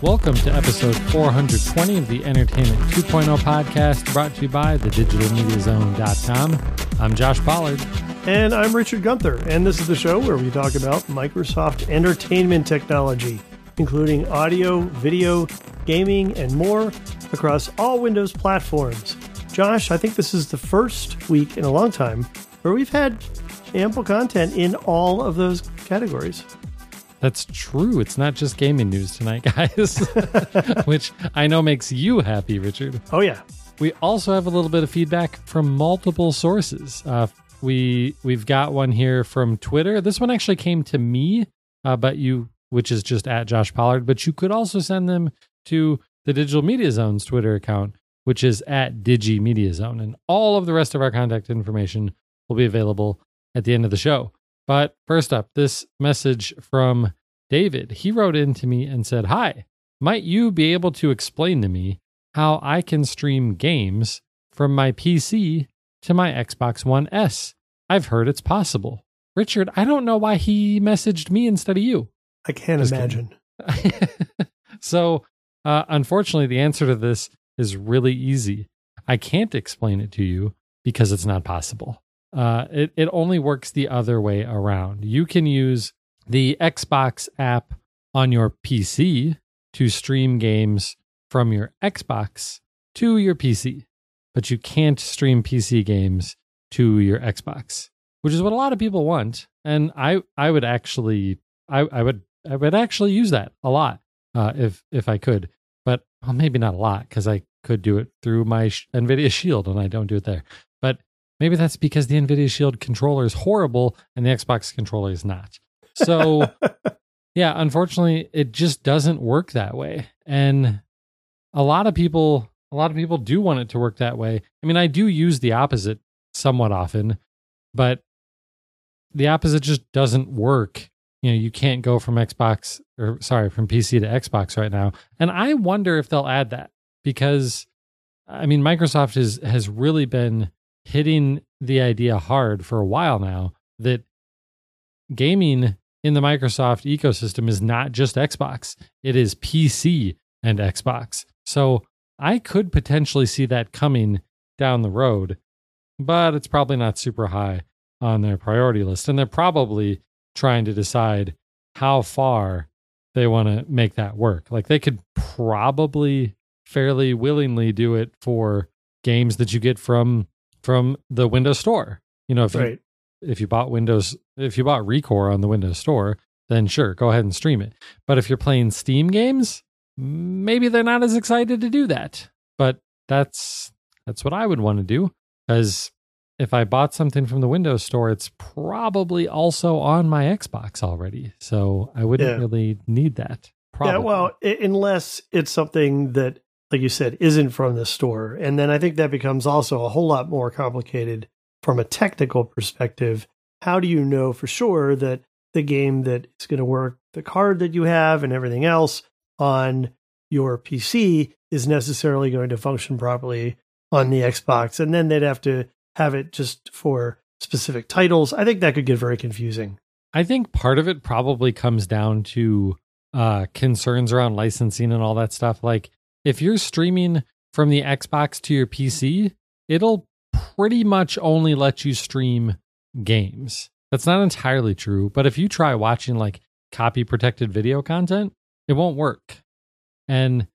Welcome to episode 420 of the Entertainment 2.0 podcast, brought to you by thedigitalmediazone.com. I'm Josh Pollard. And I'm Richard Gunther, and this is the show where we talk about Microsoft entertainment technology, including audio, video, gaming, and more across all Windows platforms. Josh, I think this is the first week in a long time where we've had ample content in all of those categories. That's true. It's not just gaming news tonight, guys, which I know makes you happy, Richard. Oh, yeah. We also have a little bit of feedback from multiple sources. We've got one here from Twitter. This one actually came to me, which is just at Josh Pollard, but you could also send them to the Digital Media Zone's Twitter account, which is at DigiMediaZone. And all of the rest of our contact information will be available at the end of the show. But first up, this message from David. He wrote in to me and said, "Hi, might you be able to explain to me how I can stream games from my PC to my Xbox One S? I've heard it's possible." Richard, I don't know why he messaged me instead of you. I can't imagine. So, unfortunately, the answer to this is really easy. I can't explain it to you because it's not possible. It only works the other way around. You can use the Xbox app on your PC to stream games from your Xbox to your PC, but you can't stream PC games to your Xbox, which is what a lot of people want. And I would actually use that a lot if I could, but maybe not a lot because I could do it through my NVIDIA Shield and I don't do it there. But maybe that's because the NVIDIA Shield controller is horrible and the Xbox controller is not. So, yeah, unfortunately, it just doesn't work that way. And a lot of people do want it to work that way. I mean, I do use the opposite somewhat often, but the opposite just doesn't work. You know, you can't go from PC to Xbox right now. And I wonder if they'll add that because, I mean, Microsoft has really been hitting the idea hard for a while now that gaming in the Microsoft ecosystem is not just Xbox. It is PC and Xbox. So I could potentially see that coming down the road, but it's probably not super high on their priority list. And they're probably trying to decide how far they want to make that work. Like they could probably fairly willingly do it for games that you get from the Windows Store. You know, if you bought Recore on the Windows Store, then sure, go ahead and stream it. But if you're playing Steam games, maybe they're not as excited to do that. But that's what I would want to do, because if I bought something from the Windows Store, it's probably also on my Xbox already. So I wouldn't really need that. Probably. Yeah, well, unless it's something that, like you said, isn't from the store. And then I think that becomes also a whole lot more complicated from a technical perspective. How do you know for sure that the game that is going to work, the card that you have and everything else on your PC is necessarily going to function properly on the Xbox? And then they'd have to have it just for specific titles. I think that could get very confusing. I think part of it probably comes down to concerns around licensing and all that stuff. Like, if you're streaming from the Xbox to your PC, it'll pretty much only let you stream games. That's not entirely true, but if you try watching like copy protected video content, it won't work. And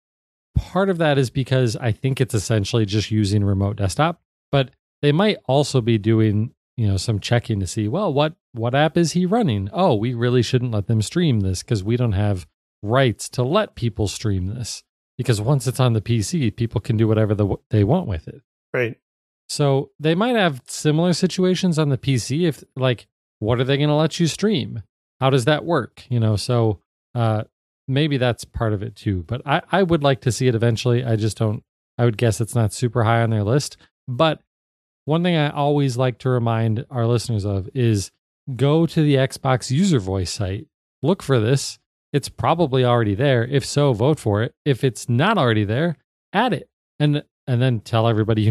part of that is because I think it's essentially just using remote desktop, but they might also be doing, some checking to see, well, what app is he running? Oh, we really shouldn't let them stream this because we don't have rights to let people stream this. Because once it's on the PC, people can do whatever they want with it. Right. So they might have similar situations on the PC. If what are they going to let you stream? How does that work? So maybe that's part of it too. But I would like to see it eventually. I would guess it's not super high on their list. But one thing I always like to remind our listeners of is go to the Xbox user voice site. Look for this. It's probably already there. If so, vote for it. If it's not already there, add it. And then tell everybody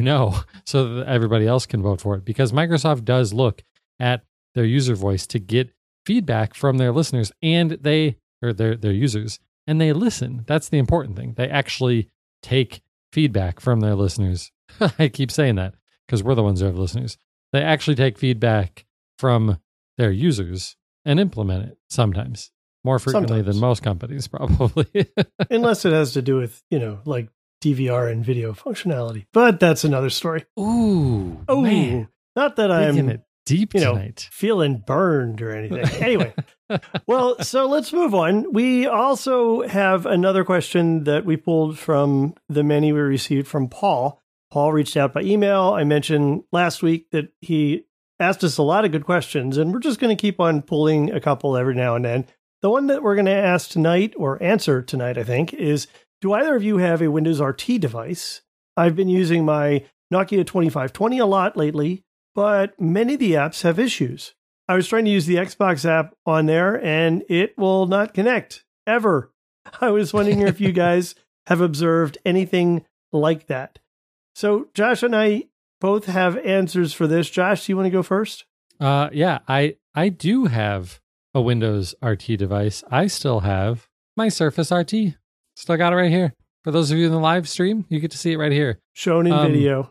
so that everybody else can vote for it. Because Microsoft does look at their user voice to get feedback from their listeners and their users. and they listen. That's the important thing. They actually take feedback from their listeners. I keep saying that because we're the ones who have listeners. They actually take feedback from their users and implement it sometimes. More frequently than most companies, probably. Unless it has to do with, like DVR and video functionality. But that's another story. Ooh, man. Not that I'm deep tonight. Feeling burned or anything. Anyway, well, so let's move on. We also have another question that we pulled from the many we received from Paul. Paul reached out by email. I mentioned last week that he asked us a lot of good questions, and we're just going to keep on pulling a couple every now and then. The one that we're going to ask tonight, or answer tonight, I think, is, do either of you have a Windows RT device? I've been using my Nokia 2520 a lot lately, but many of the apps have issues. I was trying to use the Xbox app on there, and it will not connect, ever. I was wondering if you guys have observed anything like that. So Josh and I both have answers for this. Josh, do you want to go first? Yeah, I do have a Windows RT device. I still have my Surface RT. Still got it right here. For those of you in the live stream, you get to see it right here. Shown in video.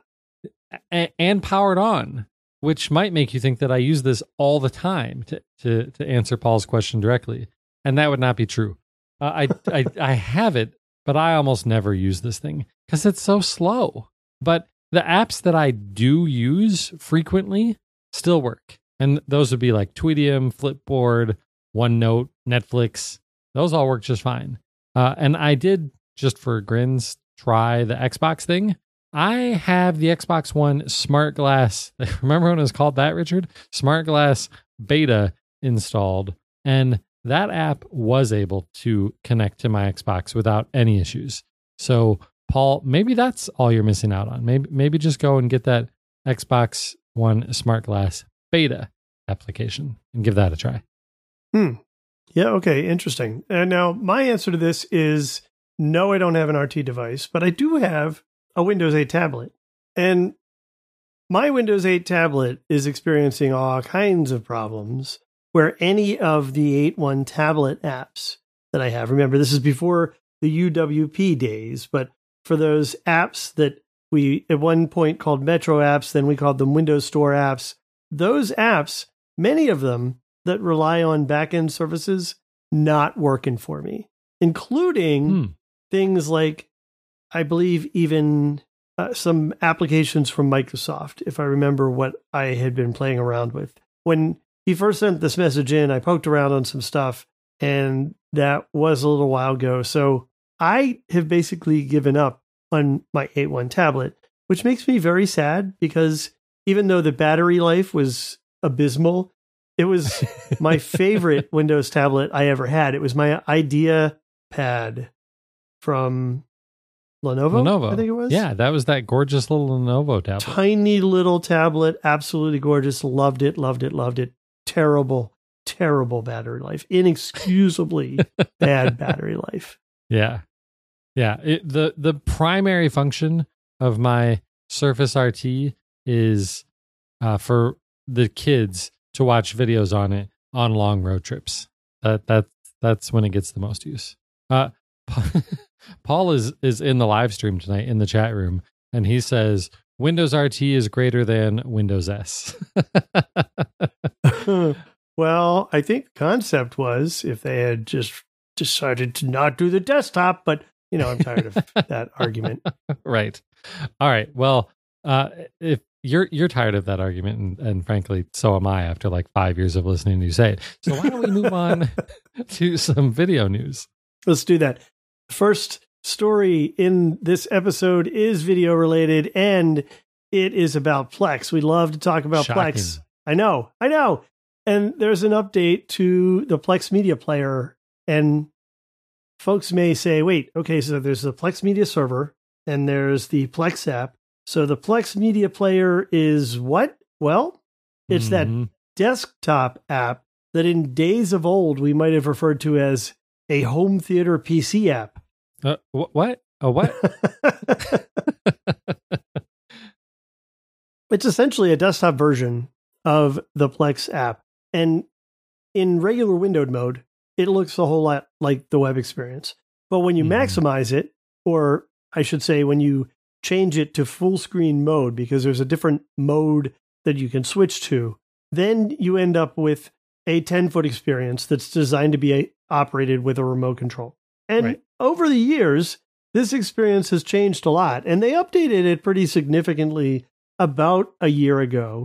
And powered on, which might make you think that I use this all the time to answer Paul's question directly. And that would not be true. I have it, but I almost never use this thing because it's so slow. But the apps that I do use frequently still work. And those would be like Tweetium, Flipboard, OneNote, Netflix. Those all work just fine. And I did, just for grins, try the Xbox thing. I have the Xbox One Smart Glass. Remember when it was called that, Richard? Smart Glass Beta installed. And that app was able to connect to my Xbox without any issues. So, Paul, maybe that's all you're missing out on. Maybe just go and get that Xbox One Smart Glass Beta application and give that a try. Yeah, okay, interesting. And now my answer to this is no, I don't have an RT device, but I do have a Windows 8 tablet. And my Windows 8 tablet is experiencing all kinds of problems where any of the 8.1 tablet apps that I have, remember, this is before the UWP days, but for those apps that we at one point called Metro apps, then we called them Windows Store apps, those apps, many of them that rely on backend services, not working for me, including things like, I believe, even some applications from Microsoft, if I remember what I had been playing around with. When he first sent this message in, I poked around on some stuff, and that was a little while ago. So I have basically given up on my 8.1 tablet, which makes me very sad because even though the battery life was abysmal, it was my favorite Windows tablet I ever had. It was my Idea Pad from Lenovo, I think it was. Yeah, that was that gorgeous little Lenovo tablet. Tiny little tablet, absolutely gorgeous. Loved it, loved it, loved it. Terrible, terrible battery life. Inexcusably bad battery life. Yeah. Yeah. The primary function of my Surface RT is for the kids to watch videos on it on long road trips. That's when it gets the most use. Paul is in the live stream tonight in the chat room, and he says Windows RT is greater than Windows S. Well, I think the concept was if they had just decided to not do the desktop, but I'm tired of that argument. Right. All right. Well, if you're tired of that argument, and frankly, so am I after like 5 years of listening to you say it. So why don't we move on to some video news? Let's do that. First story in this episode is video related, and it is about Plex. We love to talk about Shocking. Plex. I know. And there's an update to the Plex Media Player, and folks may say, wait, okay, so there's the Plex Media Server, and there's the Plex app. So the Plex Media Player is what? Well, it's that desktop app that in days of old we might have referred to as a home theater PC app. What? A what? It's essentially a desktop version of the Plex app. And in regular windowed mode, it looks a whole lot like the web experience. But when you maximize it, or I should say, when you change it to full screen mode, because there's a different mode that you can switch to, then you end up with a 10-foot experience that's designed to be operated with a remote control. And over the years, this experience has changed a lot. And they updated it pretty significantly about a year ago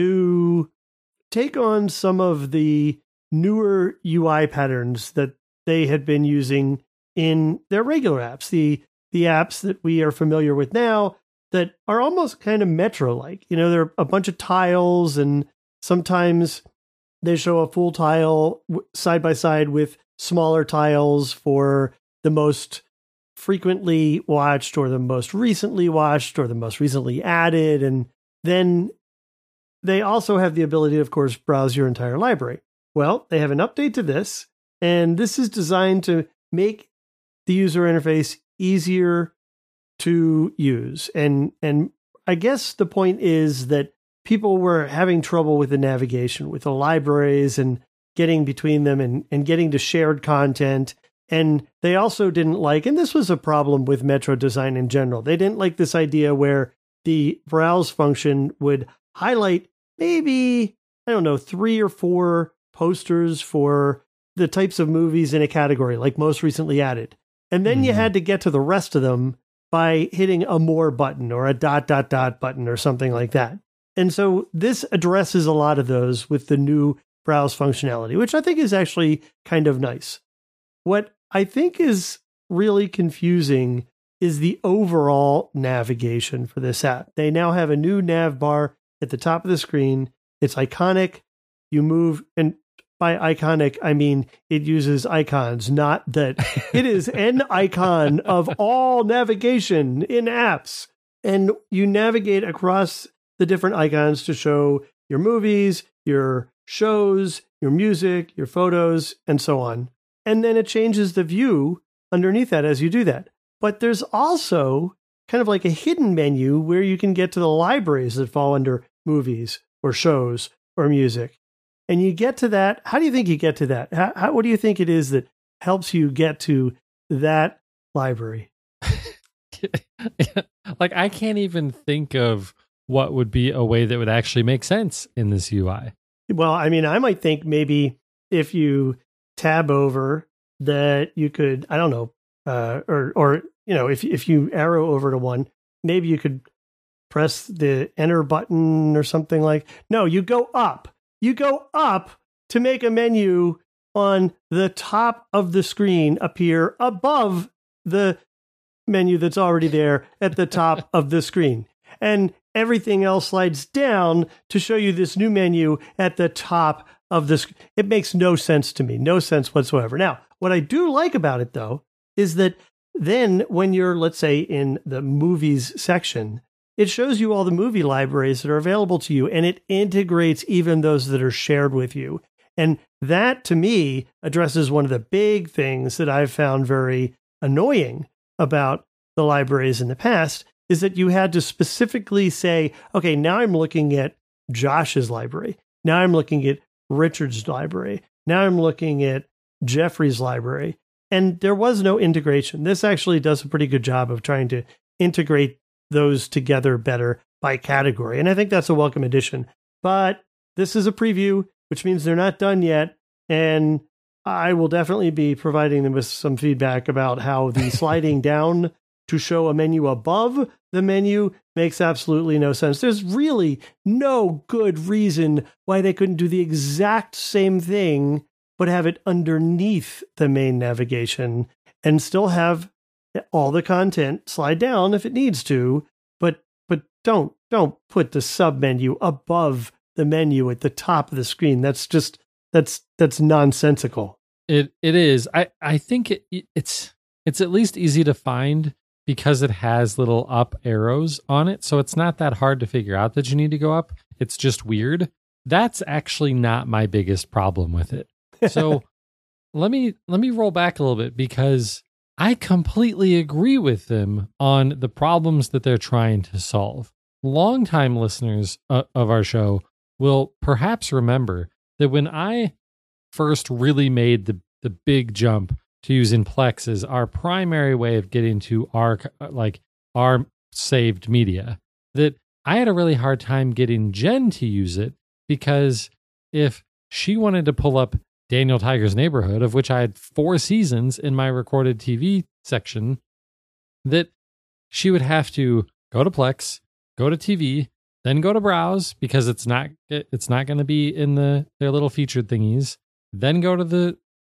to take on some of the newer UI patterns that they had been using in their regular apps, the apps that we are familiar with now that are almost kind of Metro-like. You know, they're a bunch of tiles, and sometimes they show a full tile side by side with smaller tiles for the most frequently watched or the most recently watched or the most recently added. And then they also have the ability to, of course, browse your entire library. Well, they have an update to this, and this is designed to make the user interface easier to use. And I guess the point is that people were having trouble with the navigation, with the libraries and getting between them and getting to shared content. And they also didn't like, and this was a problem with Metro design in general, they didn't like this idea where the browse function would highlight maybe, I don't know, 3 or 4 posters for the types of movies in a category, like most recently added. And then you had to get to the rest of them by hitting a more button or a ... button or something like that. And so this addresses a lot of those with the new browse functionality, which I think is actually kind of nice. What I think is really confusing is the overall navigation for this app. They now have a new nav bar at the top of the screen. It's iconic. You move, and by iconic, I mean it uses icons, not that it is an icon of all navigation in apps. And you navigate across the different icons to show your movies, your shows, your music, your photos, and so on. And then it changes the view underneath that as you do that. But there's also kind of like a hidden menu where you can get to the libraries that fall under movies or shows or music. And you get to that. How do you think you get to that? What do you think it is that helps you get to that library? Like, I can't even think of what would be a way that would actually make sense in this UI. Well, I mean, I might think maybe if you tab over that you could, I don't know, or you know, if you arrow over to one, maybe you could press the enter button or something like. No, you go up. You go up to make a menu on the top of the screen appear above the menu that's already there at the top of the screen. And everything else slides down to show you this new menu at the top of the screen. It makes no sense to me, no sense whatsoever. Now, what I do like about it, though, is that then when you're, let's say, in the movies section, it shows you all the movie libraries that are available to you, and it integrates even those that are shared with you. And that, to me, addresses one of the big things that I've found very annoying about the libraries in the past, is that you had to specifically say, okay, now I'm looking at Josh's library. Now I'm looking at Richard's library. Now I'm looking at Jeffrey's library. And there was no integration. This actually does a pretty good job of trying to integrate those together better by category. And I think that's a welcome addition. But this is a preview, which means they're not done yet. And I will definitely be providing them with some feedback about how the sliding down to show a menu above the menu makes absolutely no sense. There's really no good reason why they couldn't do the exact same thing, but have it underneath the main navigation and still have all the content slide down if it needs to, but don't put the sub menu above the menu at the top of the screen. That's just that's nonsensical. It is. I think it's at least easy to find because it has little up arrows on it, so it's not that hard to figure out that you need to go up. It's just weird. That's actually not my biggest problem with it. So let me roll back a little bit, because I completely agree with them on the problems that they're trying to solve. Longtime listeners of our show will perhaps remember that when I first really made the big jump to using Plex as our primary way of getting to our saved media, that I had a really hard time getting Jen to use it, because if she wanted to pull up Daniel Tiger's Neighborhood, of which I had 4 seasons in my recorded TV section, that she would have to go to Plex, go to TV, then go to Browse, because it's not going to be in their little featured thingies. Then go to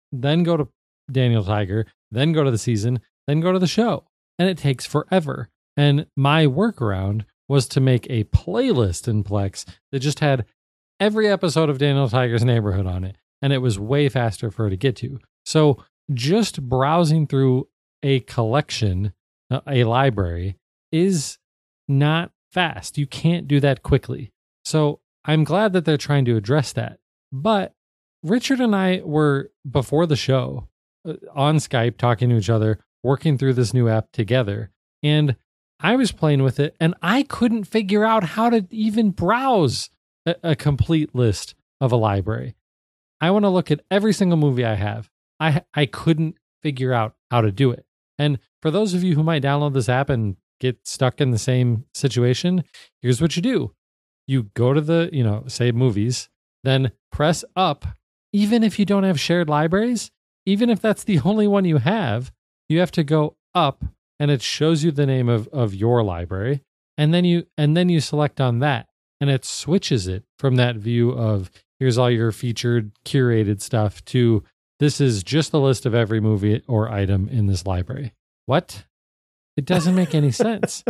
Daniel Tiger, then go to the season, then go to the show, and it takes forever. And my workaround was to make a playlist in Plex that just had every episode of Daniel Tiger's Neighborhood on it, and it was way faster for her to get to. So just browsing through a collection, a library, is not fast. You can't do that quickly. So I'm glad that they're trying to address that. But Richard and I were, before the show, on Skype talking to each other, working through this new app together. And I was playing with it, and I couldn't figure out how to even browse a complete list of a library. I want to look at every single movie I have. I couldn't figure out how to do it. And for those of you who might download this app and get stuck in the same situation, here's what you do. You go to the, say movies, then press up. Even if you don't have shared libraries, even if that's the only one you have to go up, and it shows you the name of your library. And then you select on that, and it switches it from that view of here's all your featured curated stuff to this is just the list of every movie or item in this library. What? It doesn't make any sense.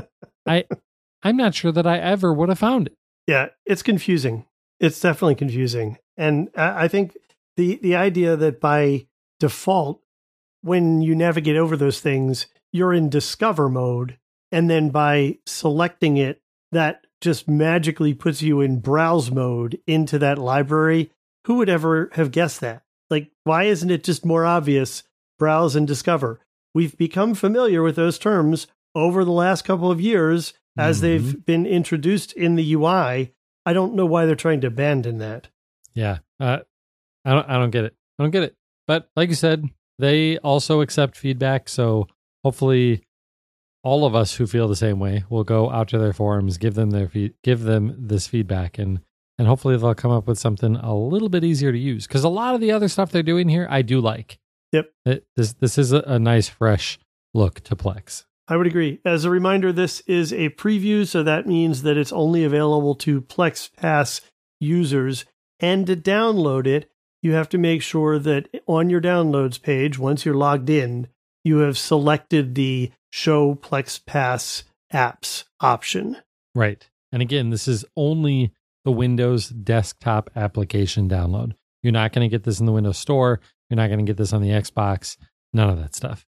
I'm not sure that I ever would have found it. Yeah, it's confusing. It's definitely confusing. And I think the idea that by default, when you navigate over those things, you're in discover mode. And then by selecting it, that just magically puts you in browse mode into that library. Who would ever have guessed that? Like, why isn't it just more obvious? Browse and discover. We've become familiar with those terms over the last couple of years as they've been introduced in the UI. I don't know why they're trying to abandon that. Yeah. I don't get it. I don't get it. But like you said, they also accept feedback. So hopefully all of us who feel the same way will go out to their forums, give them this feedback, and hopefully they'll come up with something a little bit easier to use. Because a lot of the other stuff they're doing here, I do like. Yep. This is a nice, fresh look to Plex. I would agree. As a reminder, this is a preview, so that means that it's only available to Plex Pass users. And to download it, you have to make sure that on your downloads page, once you're logged in, you have selected the Show Plex Pass Apps option. Right. And again, this is only the Windows desktop application download. You're not going to get this in the Windows Store. You're not going to get this on the Xbox. None of that stuff.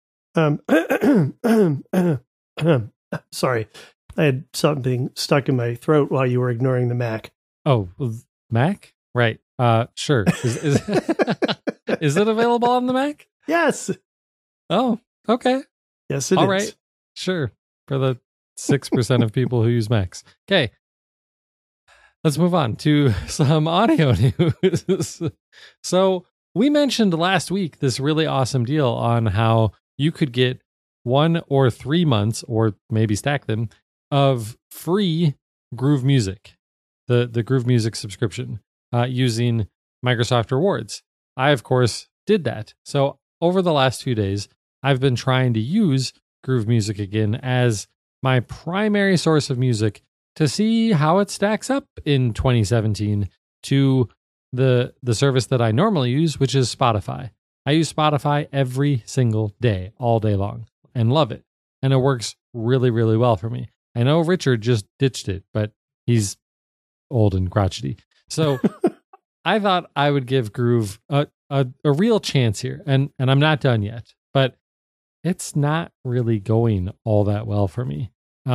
Sorry. I had something stuck in my throat while you were ignoring the Mac. Oh, Mac? Right. Sure. Is it available on the Mac? Yes. Oh, okay. Yes, it is. All right. Sure. For the 6% of people who use Macs. Okay. Let's move on to some audio news. So we mentioned last week this really awesome deal on how you could get 1 or 3 months, or maybe stack them, of free Groove Music, the Groove Music subscription, using Microsoft Rewards. I, of course, did that. So over the last few days, I've been trying to use Groove Music again as my primary source of music to see how it stacks up in 2017 to the service that I normally use, which is Spotify. I use Spotify every single day, all day long, and love it. And it works really, really well for me. I know Richard just ditched it, but he's old and crotchety. So I thought I would give Groove a real chance here. And I'm not done yet, but it's not really going all that well for me.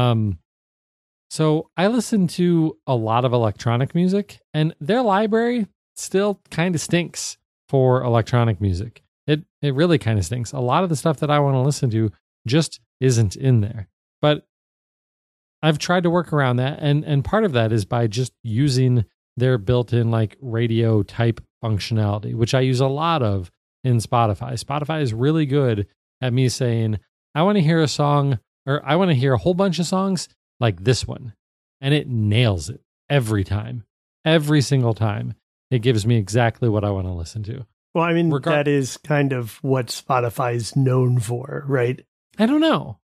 So I listen to a lot of electronic music, and their library still kind of stinks for electronic music. It really kind of stinks. A lot of the stuff that I want to listen to just isn't in there. But I've tried to work around that, and part of that is by just using their built-in like radio type functionality, which I use a lot of in Spotify. Spotify is really good at me saying, I want to hear a song, or I want to hear a whole bunch of songs like this one. And it nails it every time. Every single time. It gives me exactly what I want to listen to. Well, I mean, that is kind of what Spotify's known for, right? I don't know.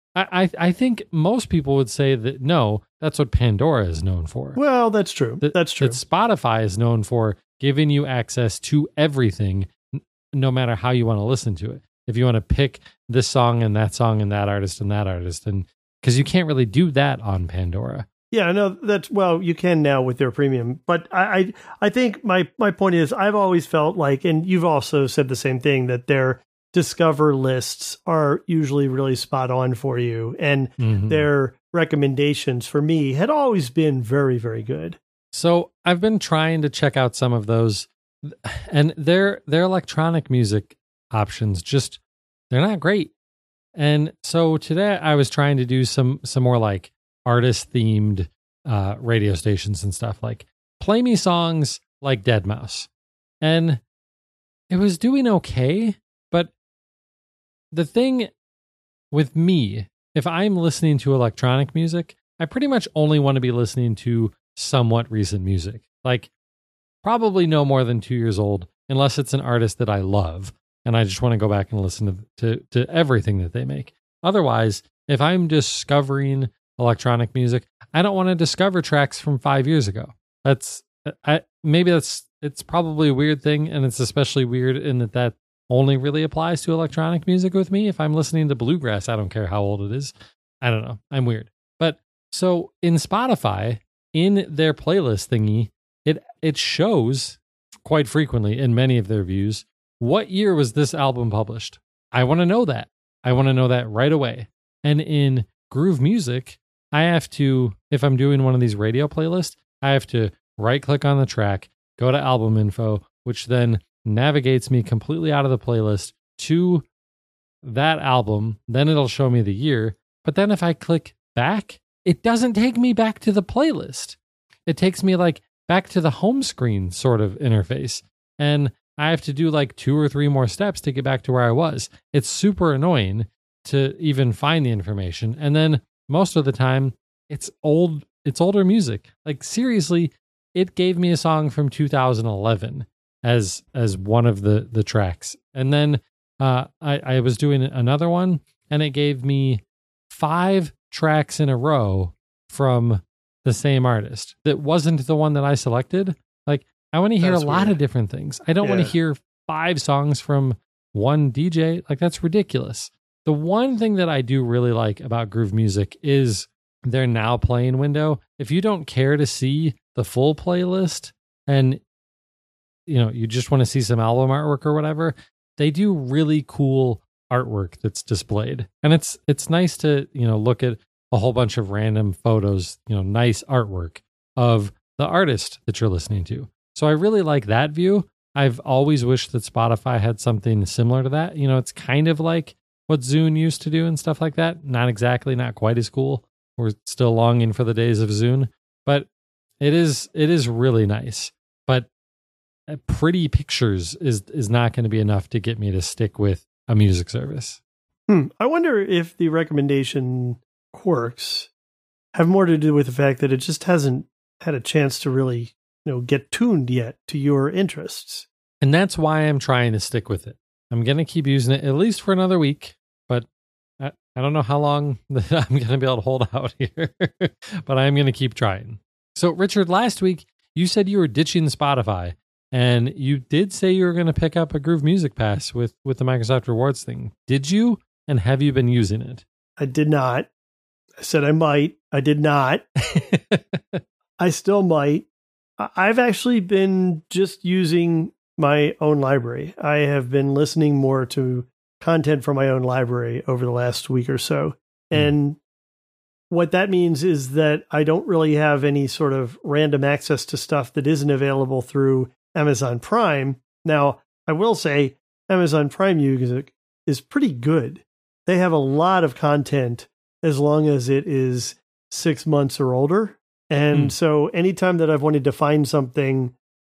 I think most people would say that, no, that's what Pandora is known for. Well, that's true. That's true. That Spotify is known for giving you access to everything, no matter how you want to listen to it. If you want to pick this song and that artist, and because you can't really do that on Pandora. Yeah, no, you can now with their premium. But I think my point is, I've always felt like, and you've also said the same thing, that their Discover lists are usually really spot on for you. And their recommendations for me had always been very, very good. So I've been trying to check out some of those, and their electronic music options, they're not great. And so today I was trying to do some more like artist themed radio stations and stuff, like play me songs like Deadmau5. And it was doing okay, but the thing with me, if I'm listening to electronic music, I pretty much only want to be listening to somewhat recent music, like probably no more than 2 years old, unless it's an artist that I love and I just want to go back and listen to everything that they make. Otherwise, if I'm discovering electronic music, I don't want to discover tracks from 5 years ago. It's probably a weird thing, and it's especially weird in that only really applies to electronic music with me. If I'm listening to bluegrass, I don't care how old it is. I don't know. I'm weird. But so in Spotify, in their playlist thingy, it shows quite frequently in many of their views, what year was this album published? I want to know that. I want to know that right away. And in Groove Music, I have to, if I'm doing one of these radio playlists, I have to right click on the track, go to album info, which then navigates me completely out of the playlist to that album. Then it'll show me the year. But then if I click back, it doesn't take me back to the playlist. It takes me like back to the home screen sort of interface. And I have to do like 2 or 3 more steps to get back to where I was. It's super annoying to even find the information. And then most of the time, it's older music. Like seriously, it gave me a song from 2011 as one of the tracks. And then I was doing another one, and it gave me 5 tracks in a row from the same artist that wasn't the one that I selected. Like, I want to hear a lot of different things. I don't want to hear 5 songs from one DJ. Like, that's ridiculous. The one thing that I do really like about Groove Music is their now playing window. If you don't care to see the full playlist and you just want to see some album artwork or whatever, they do really cool artwork that's displayed. And it's nice to, look at a whole bunch of random photos, nice artwork of the artist that you're listening to. So I really like that view. I've always wished that Spotify had something similar to that. It's kind of like what Zune used to do and stuff like that. Not exactly, not quite as cool. We're still longing for the days of Zune, but it is really nice. But pretty pictures is not going to be enough to get me to stick with a music service. I wonder if the recommendation quirks have more to do with the fact that it just hasn't had a chance to really, get tuned yet to your interests. And that's why I'm trying to stick with it. I'm going to keep using it at least for another week, but I don't know how long I'm going to be able to hold out here, but I'm going to keep trying. So, Richard, last week you said you were ditching Spotify, and you did say you were going to pick up a Groove Music Pass with the Microsoft Rewards thing. Did you? And have you been using it? I did not. I said I might. I did not. I still might. I've actually been just using my own library. I have been listening more to content from my own library over the last week or so. And what that means is that I don't really have any sort of random access to stuff that isn't available through Amazon Prime. Now, I will say Amazon Prime Music is pretty good. They have a lot of content as long as it is 6 months or older. And so anytime that I've wanted to find something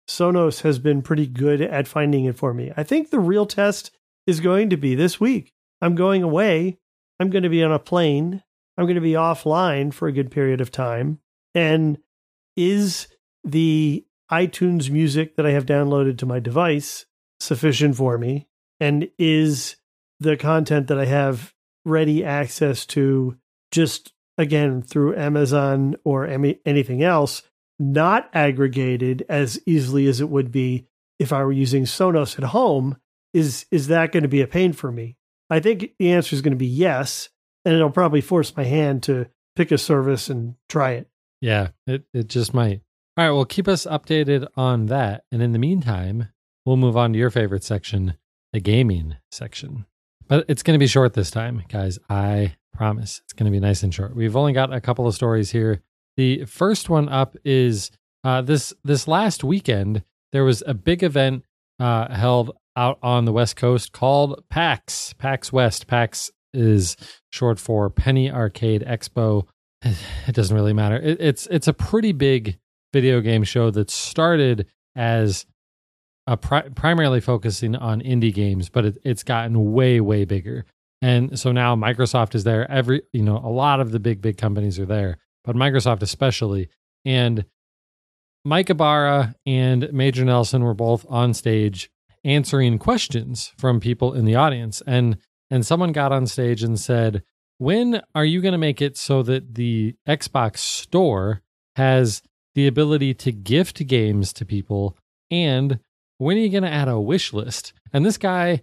Sonos has been pretty good at finding it for me. I think the real test is going to be this week. I'm going away. I'm going to be on a plane. I'm going to be offline for a good period of time. And is the iTunes music that I have downloaded to my device sufficient for me? And is the content that I have ready access to just, again, through Amazon or anything else, not aggregated as easily as it would be if I were using Sonos at home? Is that going to be a pain for me? I think the answer is going to be yes, and it'll probably force my hand to pick a service and try it. Yeah, it just might. All right, well, keep us updated on that. And in the meantime, we'll move on to your favorite section, the gaming section. But it's going to be short this time, guys. I promise. It's going to be nice and short. We've only got a couple of stories here. The first one up is this last weekend, there was a big event held out on the West Coast called PAX West. PAX is short for Penny Arcade Expo. It doesn't really matter. It's a pretty big video game show that started as primarily focusing on indie games, but it's gotten way, way bigger. And so now Microsoft is there. A lot of the big companies are there, but Microsoft especially. And Mike Ibarra and Major Nelson were both on stage answering questions from people in the audience. And someone got on stage and said, when are you going to make it so that the Xbox store has the ability to gift games to people? And when are you going to add a wish list? And this guy,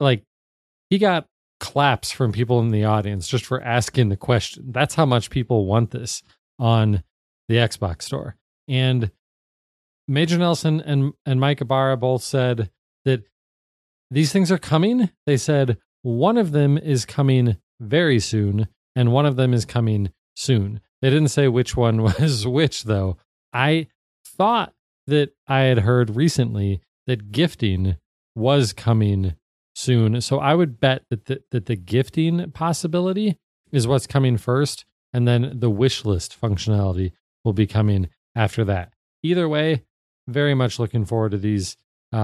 he got claps from people in the audience just for asking the question. That's how much people want this on the Xbox store. And Major Nelson and Mike Ibarra both said that these things are coming. They said one of them is coming very soon, and one of them is coming soon. They didn't say which one was which, though. I thought that I had heard recently that gifting was coming soon. So I would bet that the gifting possibility is what's coming first, and then the wish list functionality will be coming after that. Either way, very much looking forward to these.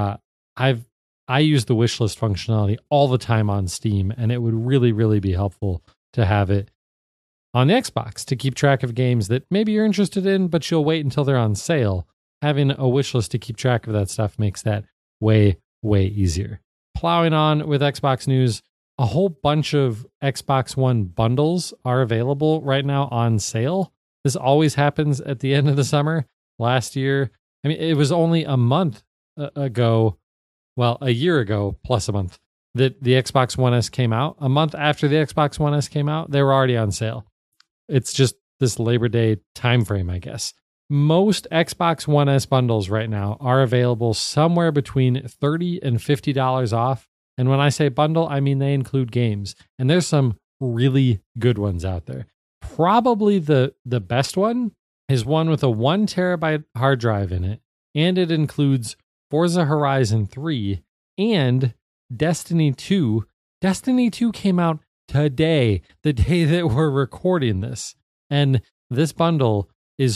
I use the wish list functionality all the time on Steam, and it would really, really be helpful to have it on the Xbox to keep track of games that maybe you're interested in, but you'll wait until they're on sale. Having a wish list to keep track of that stuff makes that way, way easier. Plowing on with Xbox news, a whole bunch of Xbox One bundles are available right now on sale. This always happens at the end of the summer. Last year, it was only a month ago, well, a year ago plus a month, that the Xbox One S came out. A month after the Xbox One S came out, they were already on sale. It's just this Labor Day timeframe, I guess. Most Xbox One S bundles right now are available somewhere between $30 and $50 off. And when I say bundle, I mean they include games. And there's some really good ones out there. Probably the best one is one with a 1 terabyte hard drive in it. And it includes Forza Horizon 3 and Destiny 2. Destiny 2 came out today, the day that we're recording this. And this bundle is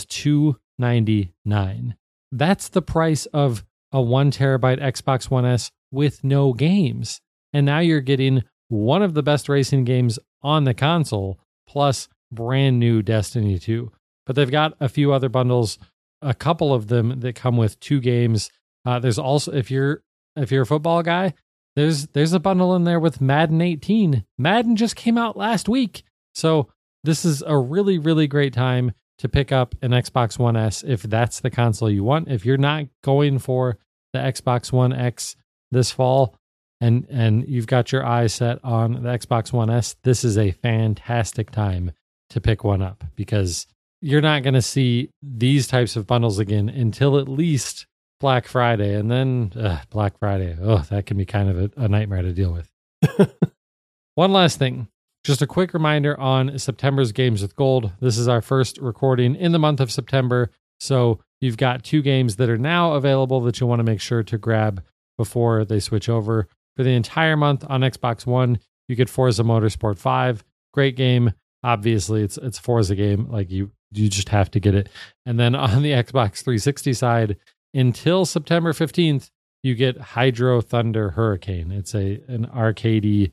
$299. That's the price of a 1 terabyte Xbox One S with no games. And now you're getting one of the best racing games on the console, plus brand new Destiny 2. But they've got a few other bundles, a couple of them that come with 2 games. There's also, if you're a football guy, there's a bundle in there with Madden 18. Madden just came out last week. So this is a really, really great time to pick up an Xbox One S if that's the console you want. If you're not going for the Xbox One X this fall and you've got your eyes set on the Xbox One S, this is a fantastic time to pick one up, because you're not going to see these types of bundles again until at least Black Friday. And then Black Friday, that can be kind of a nightmare to deal with. One last thing. Just a quick reminder on September's Games with Gold. This is our first recording in the month of September. So you've got 2 games that are now available that you'll want to make sure to grab before they switch over. For the entire month on Xbox One, you get Forza Motorsport 5. Great game. Obviously, it's a Forza game. Like you just have to get it. And then on the Xbox 360 side, until September 15th, you get Hydro Thunder Hurricane. It's an arcadey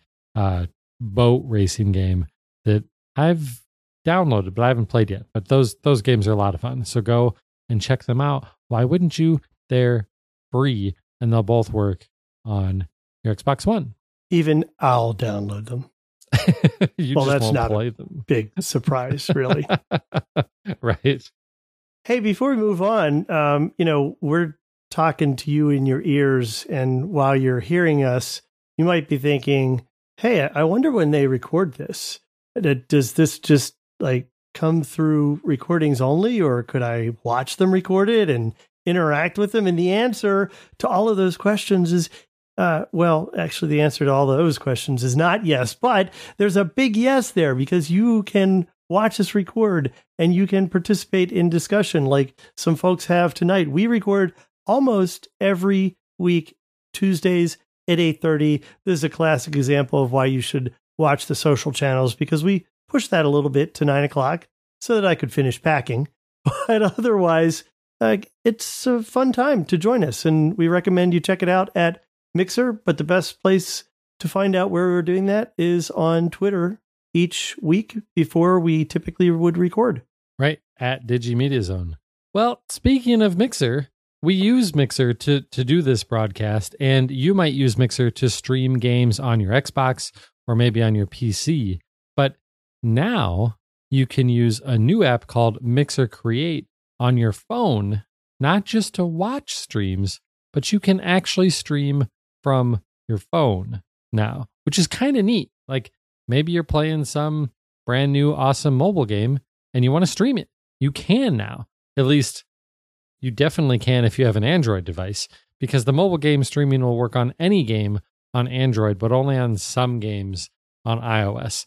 boat racing game that I've downloaded, but I haven't played yet. But those games are a lot of fun. So go and check them out. Why wouldn't you? They're free, and they'll both work on your Xbox One. Even I'll download them. You well, just that's won't not play a them. big surprise, really. Right. Hey, before we move on, we're talking to you in your ears, and while you're hearing us, you might be thinking, hey, I wonder when they record this. Does this just like come through recordings only, or could I watch them recorded and interact with them? And the answer to all of those questions is, actually the answer to all those questions is not yes, but there's a big yes there, because you can watch us record and you can participate in discussion like some folks have tonight. We record almost every week, Tuesdays at 8:30. This is a classic example of why you should watch the social channels, because we pushed that a little bit to 9 o'clock so that I could finish packing. But otherwise, it's a fun time to join us, and we recommend you check it out at Mixer. But the best place to find out where we're doing that is on Twitter each week before we typically would record. Right, at DigiMediaZone. Well, speaking of Mixer, we use Mixer to do this broadcast, and you might use Mixer to stream games on your Xbox or maybe on your PC. But now you can use a new app called Mixer Create on your phone, not just to watch streams, but you can actually stream from your phone now, which is kind of neat. Like maybe you're playing some brand new awesome mobile game and you want to stream it. You can now. At least you definitely can if you have an Android device, because the mobile game streaming will work on any game on Android, but only on some games on iOS.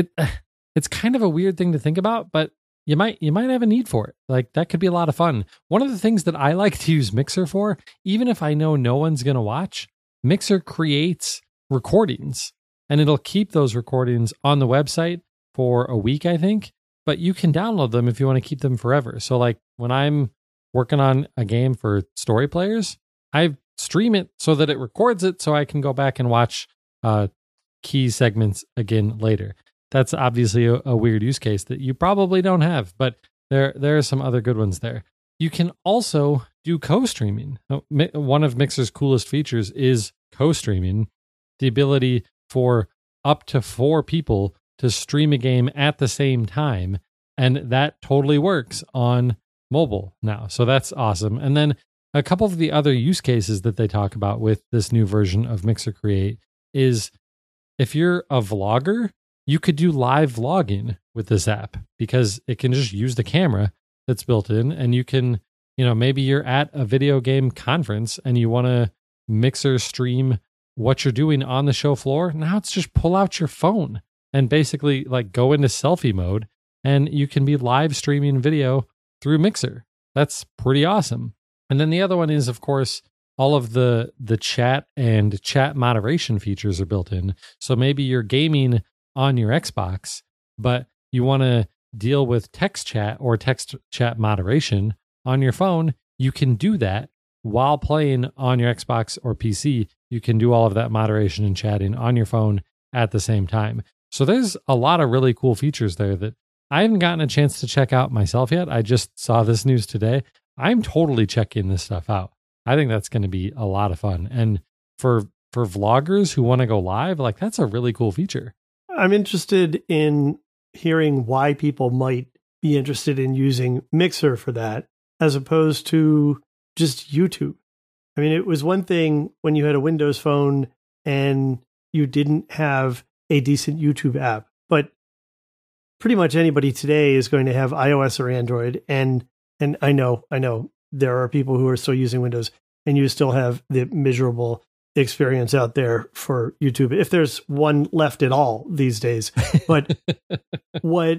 It's kind of a weird thing to think about, but you might have a need for it. Like that could be a lot of fun. One of the things that I like to use Mixer for, even if I know no one's going to watch, Mixer creates recordings, and it'll keep those recordings on the website for a week, I think, but you can download them if you want to keep them forever. So like when I'm working on a game for story players, I stream it so that it records it so I can go back and watch key segments again later. That's obviously a weird use case that you probably don't have, but there are some other good ones there. You can also do co-streaming. One of Mixer's coolest features is co-streaming, the ability for up to 4 people to stream a game at the same time, and that totally works on mobile now. So that's awesome. And then a couple of the other use cases that they talk about with this new version of Mixer Create is if you're a vlogger, you could do live vlogging with this app because it can just use the camera that's built in, and you can, maybe you're at a video game conference and you want to Mixer stream what you're doing on the show floor. Now it's just pull out your phone and basically like go into selfie mode, and you can be live streaming video through Mixer. That's pretty awesome. And then the other one is, of course, all of the chat and chat moderation features are built in. So maybe you're gaming on your Xbox, but you want to deal with text chat or text chat moderation on your phone. You can do that while playing on your Xbox or PC. You can do all of that moderation and chatting on your phone at the same time. So there's a lot of really cool features there that I haven't gotten a chance to check out myself yet. I just saw this news today. I'm totally checking this stuff out. I think that's going to be a lot of fun. And for vloggers who want to go live, like that's a really cool feature. I'm interested in hearing why people might be interested in using Mixer for that, as opposed to just YouTube. I mean, it was one thing when you had a Windows phone and you didn't have a decent YouTube app, but pretty much anybody today is going to have iOS or Android. And I know there are people who are still using Windows, and you still have the miserable experience out there for YouTube, if there's one left at all these days. But what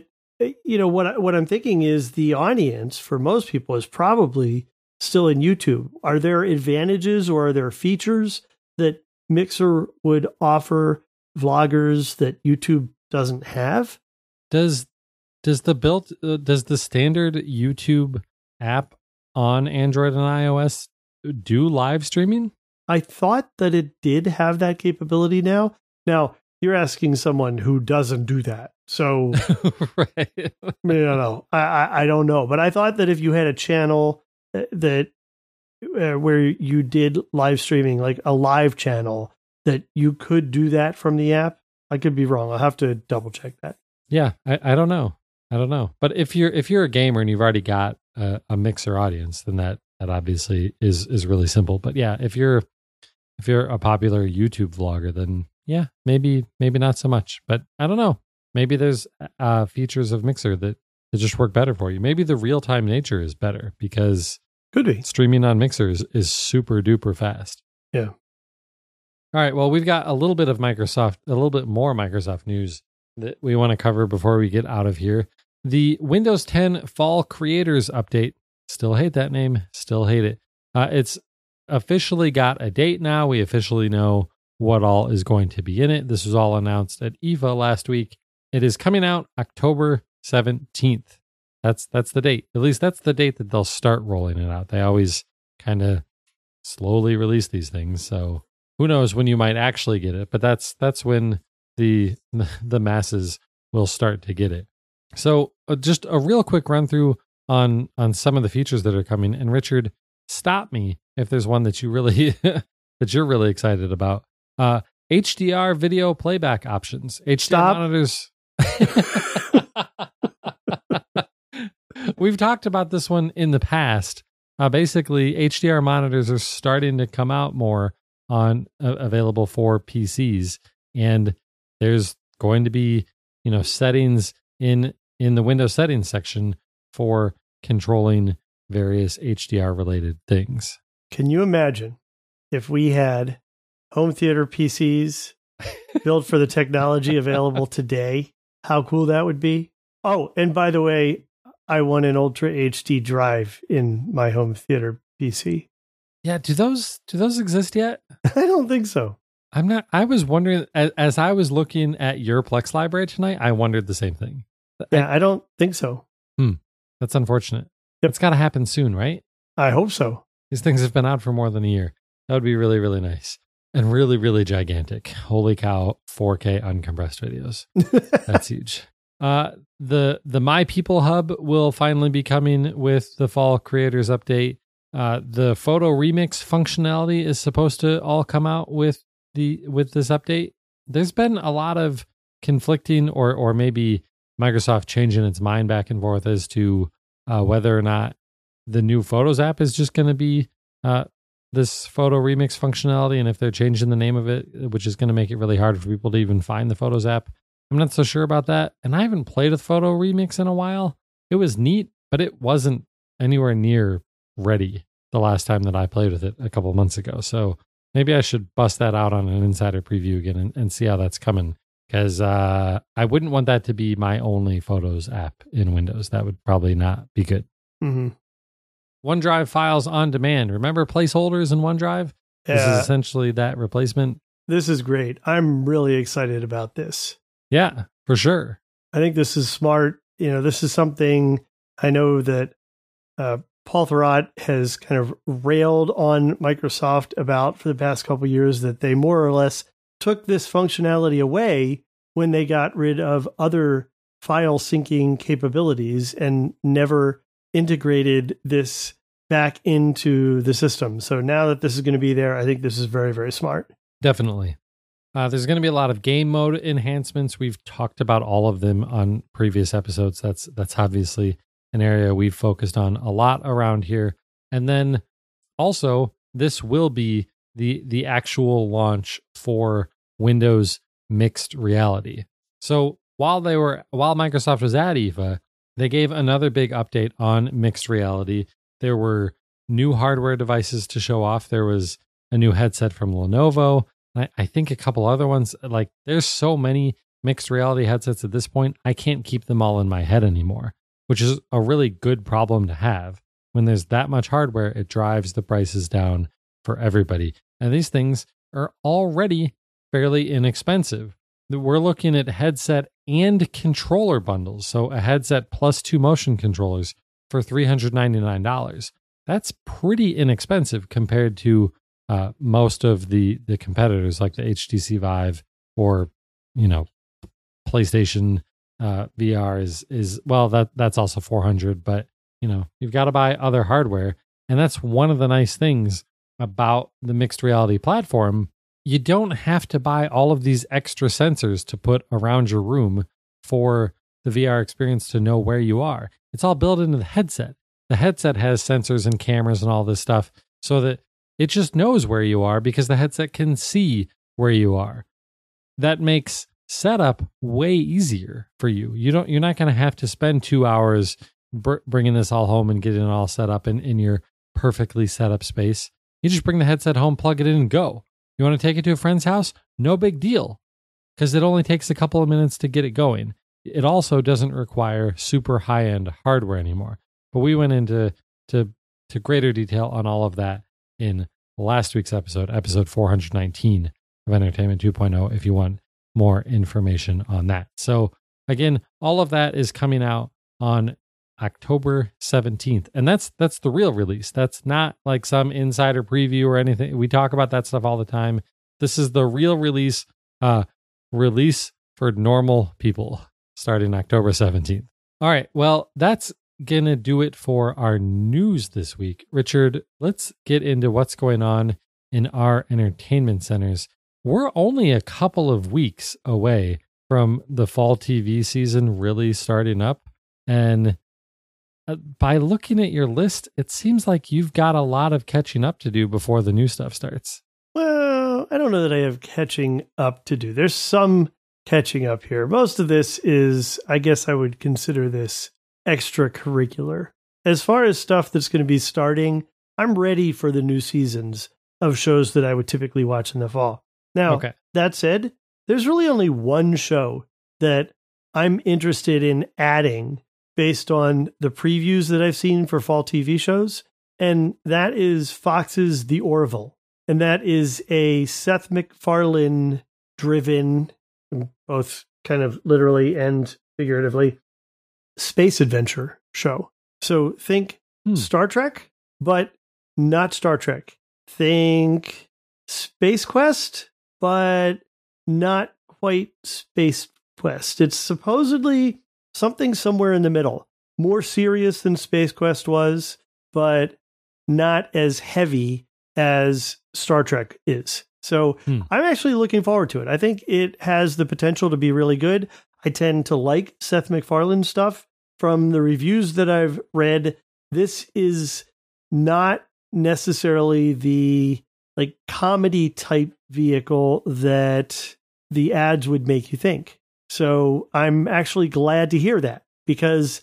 I'm thinking is the audience for most people is probably still in YouTube. Are there advantages or are there features that Mixer would offer vloggers that YouTube doesn't have? Does the standard YouTube app on Android and iOS do live streaming? I thought that it did have that capability now. Now, you're asking someone who doesn't do that. So, Right. I don't know. But I thought that if you had a channel that where you did live streaming, like a live channel, that you could do that from the app. I could be wrong. I'll have to double check that. Yeah, I don't know. I don't know. But if you're a gamer and you've already got a Mixer audience, then that obviously is really simple. But yeah, if you're a popular YouTube vlogger, then yeah, maybe not so much. But I don't know. Maybe there's features of Mixer that just work better for you. Maybe the real-time nature is better because could be streaming on Mixer is super duper fast. Yeah. All right. Well, we've got a little bit more Microsoft news that we want to cover before we get out of here. The Windows 10 Fall Creators Update. Still hate that name. Still hate it. It's officially got a date now. We officially know what all is going to be in it. This was all announced at IFA last week. It is coming out October 17th. That's the date. At least that's the date that they'll start rolling it out. They always kind of slowly release these things. So who knows when you might actually get it, but that's when the masses will start to get it. So just a real quick run through on some of the features that are coming. And Richard, stop me if there's one that you really that you're really excited about. HDR video playback options. HDR monitors. We've talked about this one in the past. Basically, HDR monitors are starting to come out more on available for PCs, and there's going to be settings in the Windows settings section for controlling various HDR related things. Can you imagine if we had home theater PCs built for the technology available today? How cool that would be. Oh, and by the way, I want an Ultra HD drive in my home theater PC. Yeah, do those exist yet? I don't think so. I was wondering as I was looking at your Plex library tonight, I wondered the same thing. Yeah, I don't think so. That's unfortunate. Yep. It's got to happen soon, right? I hope so. These things have been out for more than a year. That would be really, really nice. And really, really gigantic. Holy cow, 4K uncompressed videos. That's huge. The My People Hub will finally be coming with the Fall Creators Update. The photo remix functionality is supposed to all come out with this update. There's been a lot of conflicting or maybe Microsoft changing its mind back and forth as to whether or not the new Photos app is just going to be this photo remix functionality, and if they're changing the name of it, which is going to make it really hard for people to even find the Photos app. I'm not so sure about that. And I haven't played with Photo Remix in a while. It was neat, but it wasn't anywhere near ready the last time that I played with it a couple of months ago. So maybe I should bust that out on an insider preview again and see how that's coming. Because I wouldn't want that to be my only Photos app in Windows. That would probably not be good. Mm-hmm. OneDrive files on demand. Remember placeholders in OneDrive? Yeah. This is essentially that replacement. This is great. I'm really excited about this. Yeah, for sure. I think this is smart. This is something I know that Paul Thurrott has kind of railed on Microsoft about for the past couple of years, that they more or less took this functionality away when they got rid of other file syncing capabilities and never integrated this back into the system. So now that this is going to be there, I think this is very, very smart. Definitely. There's going to be a lot of game mode enhancements. We've talked about all of them on previous episodes. That's obviously an area we've focused on a lot around here. And then also, this will be the actual launch for Windows Mixed Reality. So while Microsoft was at IFA, they gave another big update on mixed reality. There were new hardware devices to show off. There was a new headset from Lenovo. I think a couple other ones. Like, there's so many mixed reality headsets at this point, I can't keep them all in my head anymore, which is a really good problem to have. When there's that much hardware, it drives the prices down for everybody. And these things are already fairly inexpensive. We're looking at headset and controller bundles. So a headset plus 2 motion controllers for $399. that's pretty inexpensive compared to most of the competitors like the HTC Vive or, PlayStation VR is well, that's also $400, but you've got to buy other hardware. And that's one of the nice things about the mixed reality platform. You don't have to buy all of these extra sensors to put around your room for the VR experience to know where you are. It's all built into the headset. The headset has sensors and cameras and all this stuff so that it just knows where you are because the headset can see where you are. That makes setup way easier for you. You're not going to have to spend 2 hours bringing this all home and getting it all set up in your perfectly set up space. You just bring the headset home, plug it in, and go. You want to take it to a friend's house? No big deal, because it only takes a couple of minutes to get it going. It also doesn't require super high-end hardware anymore. But we went into greater detail on all of that in last week's episode 419 of Entertainment 2.0, if you want more information on that. So again, all of that is coming out on October 17th. And that's the real release. That's not like some insider preview or anything. We talk about that stuff all the time. This is the real release, release for normal people starting October 17th. All right. Well, that's going to do it for our news this week. Richard, let's get into what's going on in our entertainment centers. We're only a couple of weeks away from the fall TV season really starting up. And by looking at your list, it seems like you've got a lot of catching up to do before the new stuff starts. Well, I don't know that I have catching up to do. There's some catching up here. Most of this is, I guess I would consider this extracurricular. As far as stuff that's going to be starting, I'm ready for the new seasons of shows that I would typically watch in the fall. Now, That said, there's really only one show that I'm interested in adding based on the previews that I've seen for fall TV shows, and that is Fox's The Orville. And that is a Seth MacFarlane-driven, both kind of literally and figuratively, space adventure show. So think Star Trek, but not Star Trek. Think Space Quest, but not quite Space Quest. It's supposedly something somewhere in the middle. More serious than Space Quest was, but not as heavy as Star Trek is. So I'm actually looking forward to it. I think it has the potential to be really good. I tend to like Seth MacFarlane stuff. From the reviews that I've read, this is not necessarily the comedy type vehicle that the ads would make you think. So I'm actually glad to hear that, because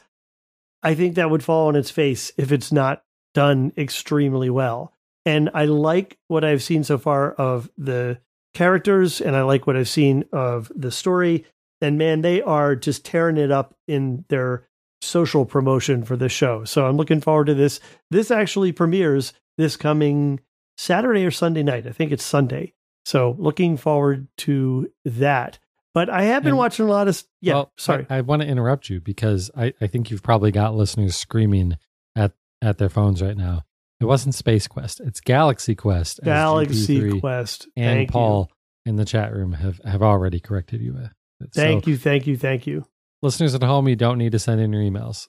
I think that would fall on its face if it's not done extremely well. And I like what I've seen so far of the characters, and I like what I've seen of the story. And man, they are just tearing it up in their social promotion for the show. So I'm looking forward to this. This actually premieres this coming Saturday or Sunday night. I think it's Sunday. So looking forward to that. But I have been watching a lot of... Yeah, well, sorry. I want to interrupt you because I think you've probably got listeners screaming at their phones right now. It wasn't Space Quest. It's Galaxy Quest. Galaxy Quest. And Thank Paul in the chat room have already corrected you with it. Thank you. Listeners at home, you don't need to send in your emails.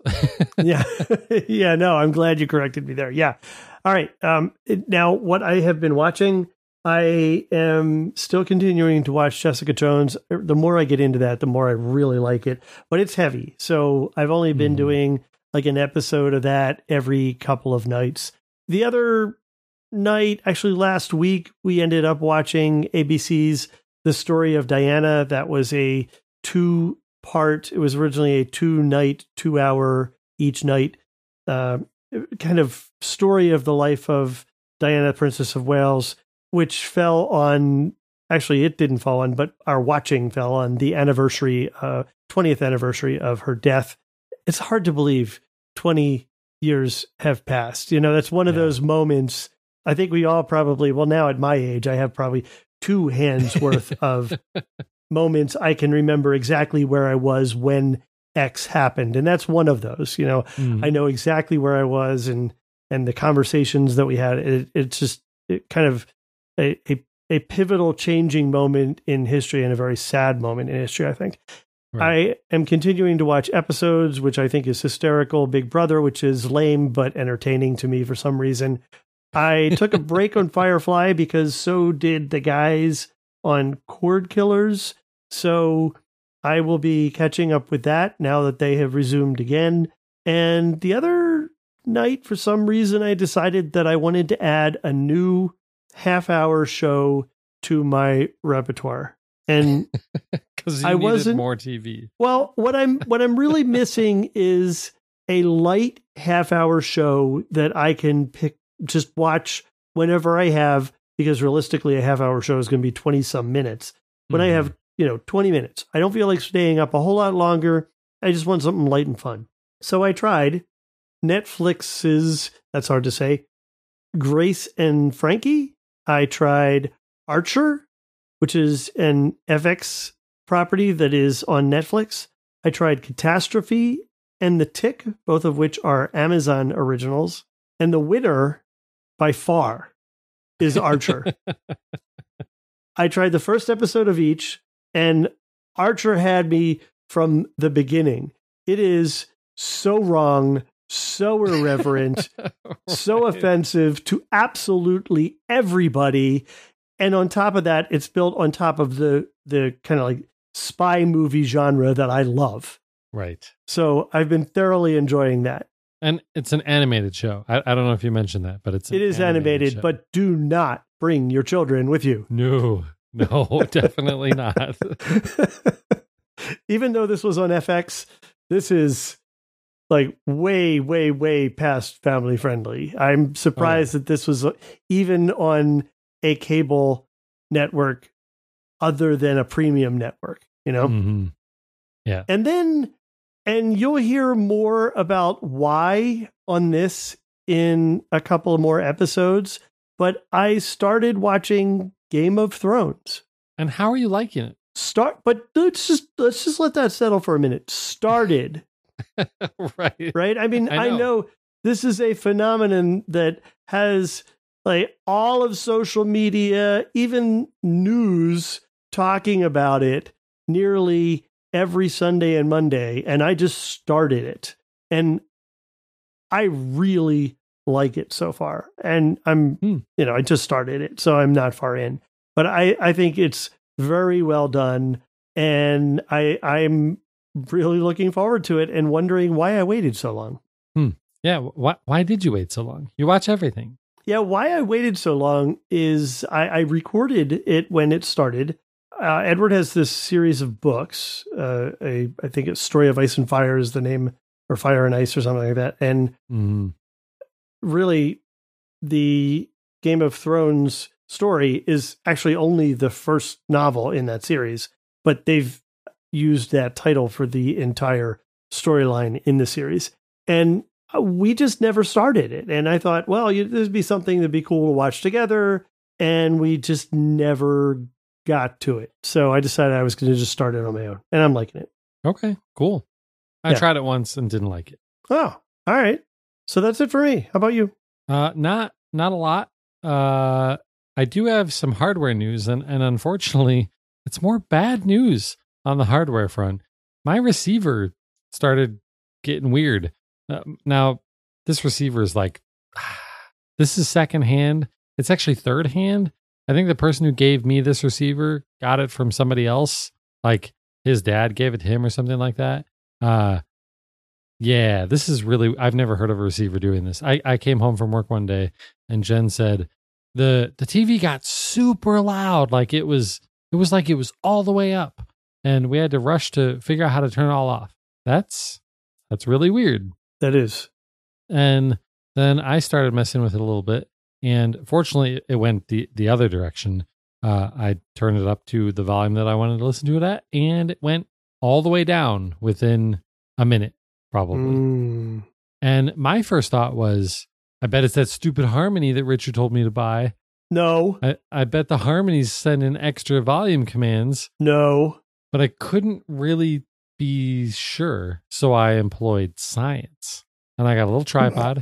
Yeah, no, I'm glad you corrected me there. Yeah. All right. Now, what I have been watching, I am still continuing to watch Jessica Jones. The more I get into that, the more I really like it. But it's heavy. So I've only been doing like an episode of that every couple of nights. The other night, actually last week, we ended up watching ABC's The Story of Diana. That was a 2-part. It was originally a 2-night, 2-hour each night kind of story of the life of Diana, Princess of Wales, which fell on, actually it didn't fall on, but our watching fell on the anniversary, 20th anniversary of her death. It's hard to believe 20 years have passed. You know, that's one of those moments. I think we all probably, well, now at my age, I have probably 2 hands worth of moments. I can remember exactly where I was when X happened. And that's one of those, you know, I know exactly where I was and and the conversations that we had. It's just kind of a pivotal changing moment in history and a very sad moment in history, I think. Right. I am continuing to watch episodes, which I think is hysterical. Big Brother, which is lame but entertaining to me for some reason. I took a break on Firefly because so did the guys on Cord Killers. So I will be catching up with that now that they have resumed again. And the other night, for some reason, I decided that I wanted to add a new half-hour show to my repertoire. And because you needed more TV. Well, what I'm really missing is a light half-hour show that I can just watch whenever I have, because realistically a half-hour show is going to be 20-some minutes. When I have 20 minutes, I don't feel like staying up a whole lot longer. I just want something light and fun. So I tried Netflix's, that's hard to say, Grace and Frankie. I tried Archer, which is an FX property that is on Netflix. I tried Catastrophe and The Tick, both of which are Amazon originals. And the winner, by far, is Archer. I tried the first episode of each, and Archer had me from the beginning. It is so wrong, so irreverent, so offensive to absolutely everybody. And on top of that, it's built on top of the kind of like spy movie genre that I love. Right. So I've been thoroughly enjoying that. And it's an animated show. I don't know if you mentioned that, but it is animated, show. But do not bring your children with you. No, definitely not. Even though this was on FX, this is like way, way, way past family friendly. I'm surprised that this was even on a cable network other than a premium network, Mm-hmm. Yeah. And you'll hear more about why on this in a couple of more episodes, but I started watching Game of Thrones. And how are you liking it? But let's just let that settle for a minute. Started. Right? I mean, I know this is a phenomenon that has like all of social media, even news talking about it nearly every Sunday and Monday, and I just started it. And I really like it so far. And I just started it, so I'm not far in. But I think it's very well done, and I'm really looking forward to it and wondering why I waited so long. Yeah, why did you wait so long? You watch everything. Yeah, why I waited so long is I recorded it when it started. Edward has this series of books. I think it's Story of Ice and Fire is the name, or Fire and Ice or something like that. And really, the Game of Thrones story is actually only the first novel in that series, but they've used that title for the entire storyline in the series. And we just never started it. And I thought, well, this would be something that'd be cool to watch together. And we just never got to it. So I decided I was going to just start it on my own, and I'm liking it. Okay, cool. I tried it once and didn't like it. Oh, all right. So that's it for me. How about you? Not a lot. I do have some hardware news, and unfortunately, it's more bad news on the hardware front. My receiver started getting weird. Now, this receiver is like, this is secondhand. It's actually third hand. I think the person who gave me this receiver got it from somebody else. Like his dad gave it to him or something like that. Yeah, this is really, I've never heard of a receiver doing this. I came home from work one day and Jen said, the TV got super loud. Like it was like it was all the way up, and we had to rush to figure out how to turn it all off. That's really weird. That is. And then I started messing with it a little bit. And fortunately, it went the other direction. I turned it up to the volume that I wanted to listen to it at, and it went all the way down within a minute, probably. And my first thought was, I bet it's that stupid Harmony that Richard told me to buy. No. I bet the Harmonies send in extra volume commands. No. But I couldn't really be sure, so I employed science. And I got a little tripod.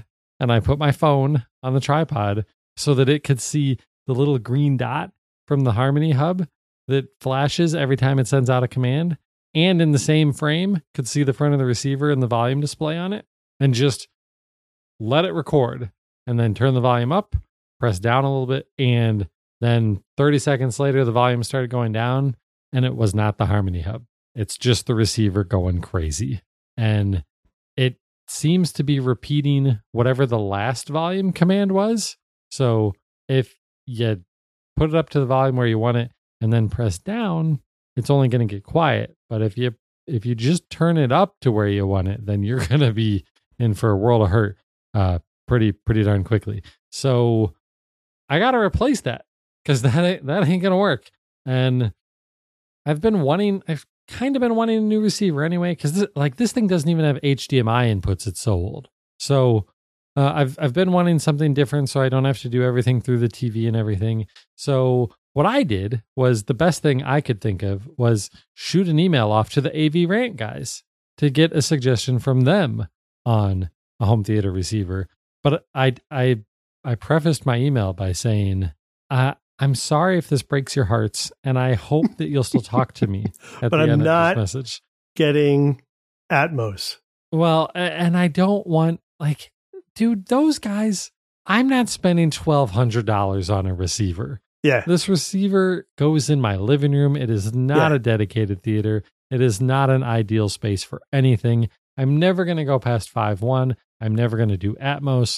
and I put my phone on the tripod so that it could see the little green dot from the Harmony hub that flashes every time it sends out a command, and in the same frame could see the front of the receiver and the volume display on it, and just let it record, and then turn the volume up, press down a little bit, and then 30 seconds later, the volume started going down, and it was not the Harmony hub. It's just the receiver going crazy. And it seems to be repeating whatever the last volume command was. So if you put it up to the volume where you want it and then press down, it's only going to get quiet. But if you just turn it up to where you want it, then you're going to be in for a world of hurt pretty darn quickly. So I got to replace that, because that ain't going to work. And I've kind of been wanting a new receiver anyway, because this thing doesn't even have HDMI inputs. It's so old. So I've been wanting something different, so I don't have to do everything through the TV and everything. So what I did was, the best thing I could think of was shoot an email off to the AV Rant guys to get a suggestion from them on a home theater receiver. But I prefaced my email by saying, I'm sorry if this breaks your hearts, and I hope that you'll still talk to me at but the I'm end not of this message. Getting Atmos. Well, and I don't want, dude, those guys, I'm not spending $1,200 on a receiver. Yeah. This receiver goes in my living room. It is not a dedicated theater. It is not an ideal space for anything. I'm never going to go past 5.1. I'm never going to do Atmos.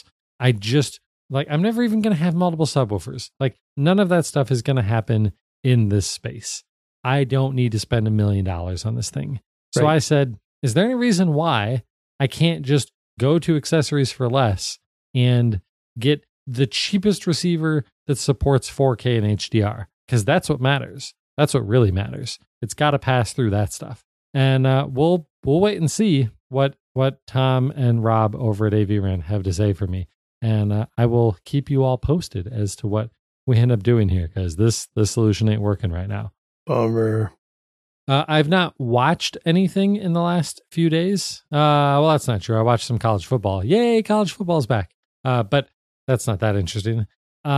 I'm never even going to have multiple subwoofers. None of that stuff is going to happen in this space. I don't need to spend $1 million on this thing. So Right. I said, is there any reason why I can't just go to accessories for less and get the cheapest receiver that supports 4K and HDR? Because that's what matters. That's what really matters. It's got to pass through that stuff. And we'll wait and see what Tom and Rob over at AV Rant have to say for me. And I will keep you all posted as to what we end up doing here, because this solution ain't working right now. Bummer. I've not watched anything in the last few days. Well, that's not true. I watched some college football. Yay, college football's back. But that's not that interesting.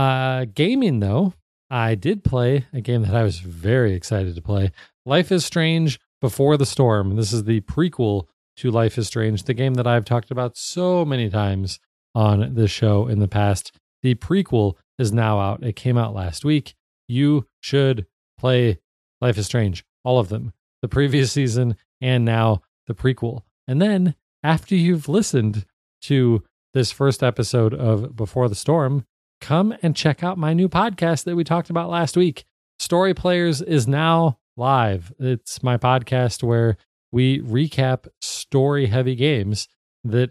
Gaming, though, I did play a game that I was very excited to play. Life is Strange Before the Storm. This is the prequel to Life is Strange, the game that I've talked about so many times on this show in the past. The prequel is now out. It came out last week. You should play Life is Strange, all of them, the previous season and now the prequel. And then after you've listened to this first episode of Before the Storm, come and check out my new podcast that we talked about last week. Story Players is now live. It's my podcast where we recap story-heavy games that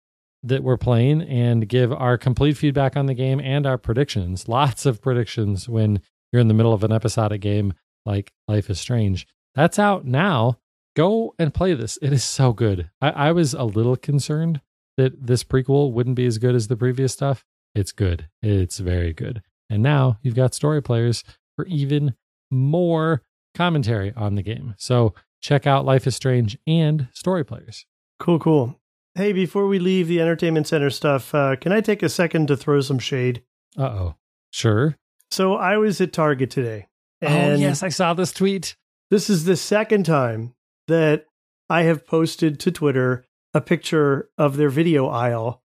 we're playing and give our complete feedback on the game and our predictions. Lots of predictions when you're in the middle of an episodic game like Life is Strange. That's out now. Go and play this. It is so good. I was a little concerned that this prequel wouldn't be as good as the previous stuff. It's good. It's very good. And now you've got Story Players for even more commentary on the game. So check out Life is Strange and Story Players. Cool. Hey, before we leave the Entertainment Center stuff, can I take a second to throw some shade? Uh-oh. Sure. So I was at Target today. And yes, I saw this tweet. This is the second time that I have posted to Twitter a picture of their video aisle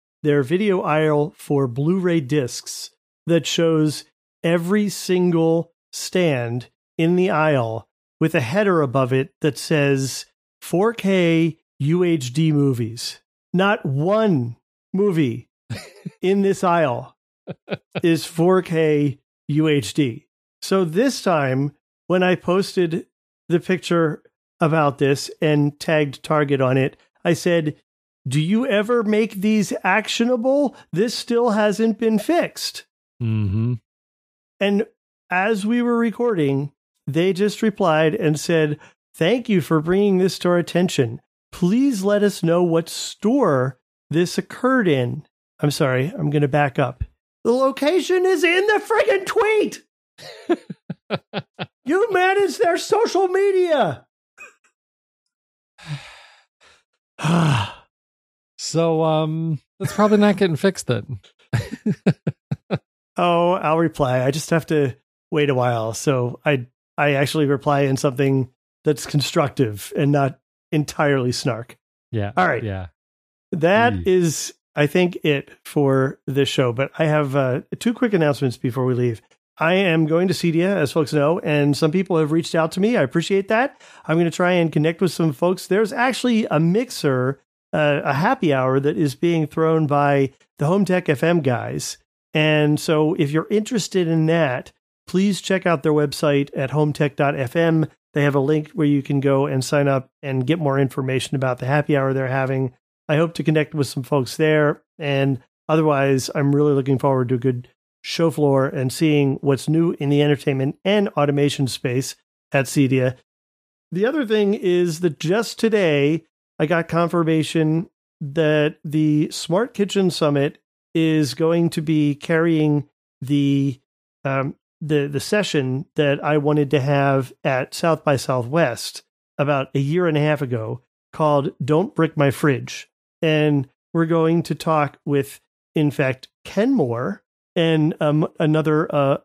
for Blu-ray discs that shows every single stand in the aisle with a header above it that says 4K UHD movies. Not one movie in this aisle is 4K UHD. So this time, when I posted the picture about this and tagged Target on it, I said, do you ever make these actionable? This still hasn't been fixed. Mm-hmm. And as we were recording, they just replied and said, thank you for bringing this to our attention. Please let us know what store this occurred in. I'm sorry, I'm going to back up. The location is in the friggin' tweet. You manage their social media. So that's probably not getting fixed then. Oh, I'll reply. I just have to wait a while. So I actually reply in something that's constructive and not entirely snark. Yeah. All right. Yeah. That is, I think, it for this show. But I have 2 quick announcements before we leave. I am going to Cedia, as folks know, and some people have reached out to me. I appreciate that. I'm going to try and connect with some folks. There's actually a mixer, a happy hour that is being thrown by the Home Tech FM guys. And so if you're interested in that, please check out their website at hometech.fm. They have a link where you can go and sign up and get more information about the happy hour they're having. I hope to connect with some folks there. And otherwise, I'm really looking forward to a good show floor and seeing what's new in the entertainment and automation space at Cedia. The other thing is that just today, I got confirmation that the Smart Kitchen Summit is going to be carrying the session that I wanted to have at South by Southwest about a year and a half ago called Don't Brick My Fridge. And we're going to talk with, in fact, Ken Moore and a number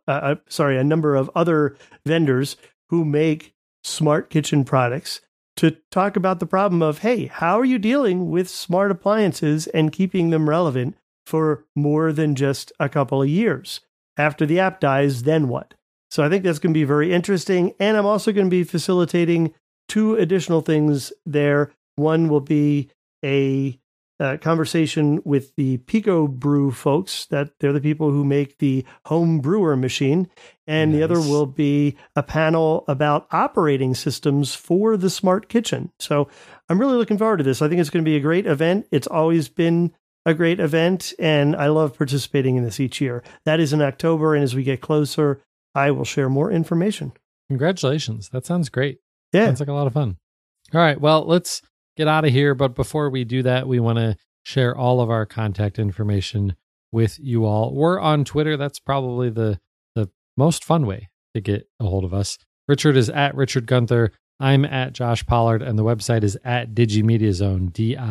of other vendors who make smart kitchen products to talk about the problem of, hey, how are you dealing with smart appliances and keeping them relevant for more than just a couple of years? After the app dies, then what? So I think that's going to be very interesting. And I'm also going to be facilitating 2 additional things there. One will be a conversation with the Pico Brew folks, that they're the people who make the home brewer machine. And Nice. The other will be a panel about operating systems for the smart kitchen. So I'm really looking forward to this. I think it's going to be a great event. It's always been a great event, and I love participating in this each year. That is in October, and as we get closer, I will share more information. Congratulations. That sounds great. Yeah. Sounds like a lot of fun. All right. Well, let's get out of here. But before we do that, we want to share all of our contact information with you all. We're on Twitter. That's probably the most fun way to get a hold of us. Richard is at Richard Gunther. I'm at Josh Pollard, and the website is at DigiMediaZone,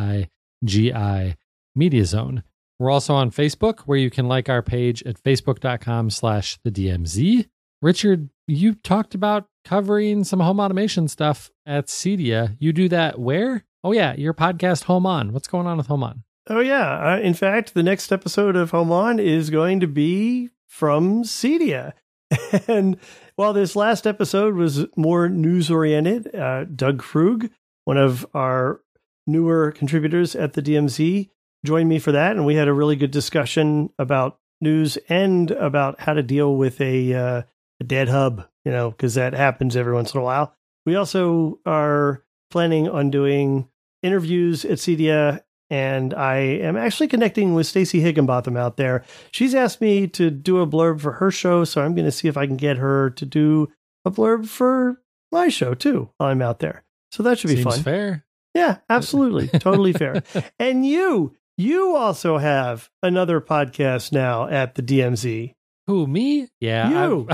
DIGI Media Zone. We're also on Facebook, where you can like our page at facebook.com/thedmz. Richard, you talked about covering some home automation stuff at Cedia. You do that where? Oh, yeah, your podcast, Home On. What's going on with Home On? Oh, yeah. In fact, the next episode of Home On is going to be from Cedia. And while this last episode was more news-oriented, Doug Krug, one of our newer contributors at the DMZ, joined me for that. And we had a really good discussion about news and about how to deal with a dead hub, because that happens every once in a while. We also are planning on doing interviews at Cedia, and I am actually connecting with Stacey Higginbotham out there. She's asked me to do a blurb for her show, so I'm going to see if I can get her to do a blurb for my show too while I'm out there. So that should be Seems fun. Fair. Yeah, absolutely. Totally fair. And you also have another podcast now at the DMZ. Who, me? Yeah. You.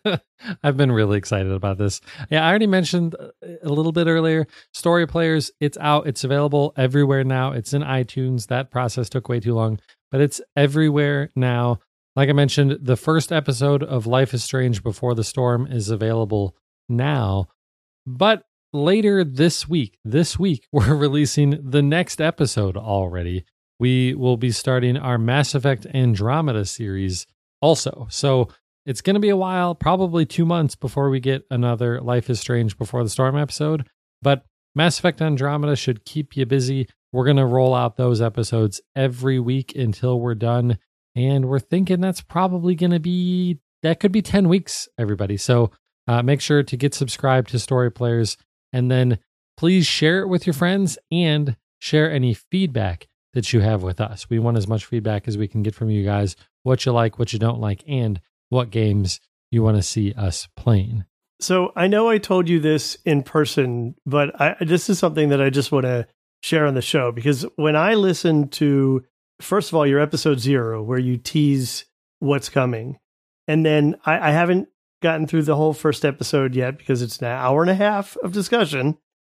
I've been really excited about this. Yeah, I already mentioned a little bit earlier, Story Players, it's out. It's available everywhere now. It's in iTunes. That process took way too long, but it's everywhere now. Like I mentioned, the first episode of Life is Strange Before the Storm is available now. But later this week, we're releasing the next episode already. We will be starting our Mass Effect Andromeda series also. So it's going to be a while, probably 2 months before we get another Life is Strange Before the Storm episode. But Mass Effect Andromeda should keep you busy. We're going to roll out those episodes every week until we're done. And we're thinking that's probably going to be, that could be 10 weeks, everybody. So make sure to get subscribed to Story Players. And then please share it with your friends and share any feedback that you have with us. We want as much feedback as we can get from you guys, what you like, what you don't like, and what games you want to see us playing. So I know I told you this in person, but this is something that I just want to share on the show, because when I listened to, first of all, your episode 0, where you tease what's coming, and then I haven't gotten through the whole first episode yet because it's an hour and a half of discussion.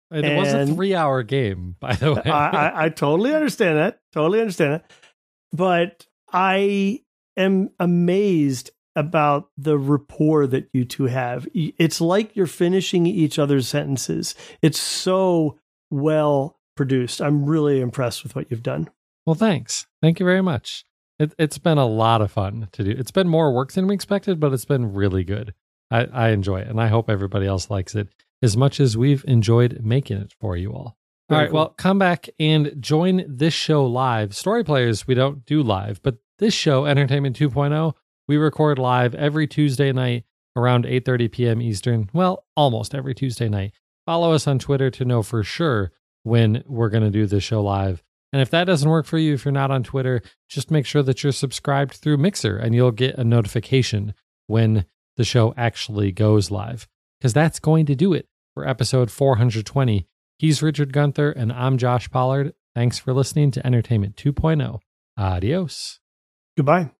And it was a 3-hour game, by the way. I totally understand that. Totally understand it. But I am amazed about the rapport that you two have. It's like you're finishing each other's sentences. It's so well produced. I'm really impressed with what you've done. Well, thanks. Thank you very much. It's been a lot of fun to do. It's been more work than we expected, but it's been really good. I enjoy it, and I hope everybody else likes it as much as we've enjoyed making it for you all. All right, well, come back and join this show live. Story Players, we don't do live, but this show, Entertainment 2.0, we record live every Tuesday night around 8:30 p.m. Eastern. Well, almost every Tuesday night. Follow us on Twitter to know for sure when we're going to do this show live. And if that doesn't work for you, if you're not on Twitter, just make sure that you're subscribed through Mixer and you'll get a notification when the show actually goes live. Because that's going to do it for episode 420. He's Richard Gunther and I'm Josh Pollard. Thanks for listening to Entertainment 2.0. Adios. Goodbye.